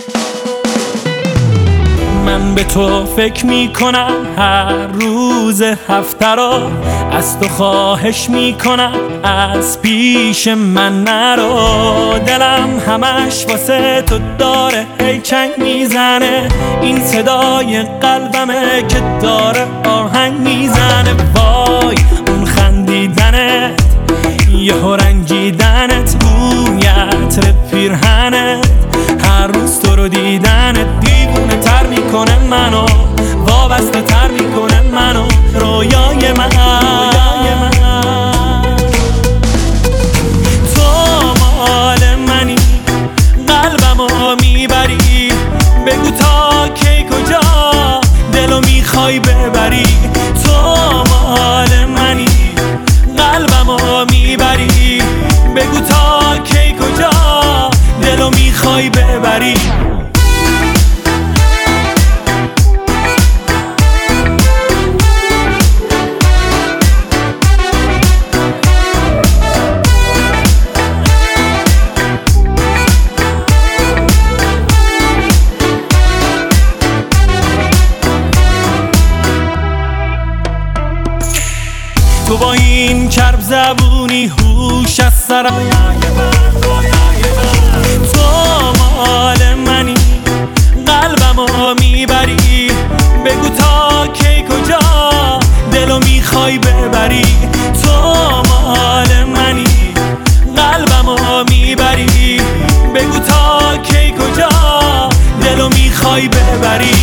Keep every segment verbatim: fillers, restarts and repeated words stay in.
من به تو فکر میکنم هر روز هفته را، از تو خواهش میکنم از پیش من نرو. دلم همش واسه تو داره هی چنگ میزنه، این صدای قلبمه که داره آهنگ میزنه. وای اون خندیدنت، یهو رنجیدنت، بوی عطر پیرهنت، هر روز تو رو دیدنت دیوونه تر میکنه منو، وابسته تر میکنه منو، رویای من. تو مال منی، قلبمو میبری، بگو تا کی کجا دلو میخوای ببری. تو مال منی، قلبمو میبری، بگو تا کی کجا دلو میخوای ببری. تو با این کرب زبونی هوش از سرم، تو مال منی، قلبمو میبری، بگو تا کی کجا دلو میخوای ببری. تو مال منی، قلبمو میبری، بگو تا کی کجا دلو میخوای ببری.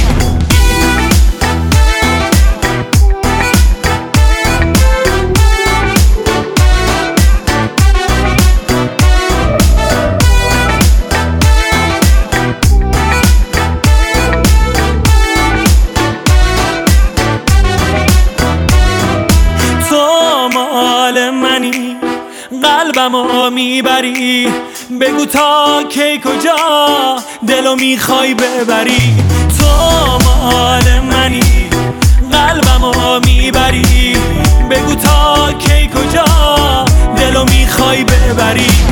قلبمو میبری، بگو تا کی کجا دلو میخوای ببری. تو مال منی، قلبمو میبری، بگو تا کی کجا دلو میخوای ببری.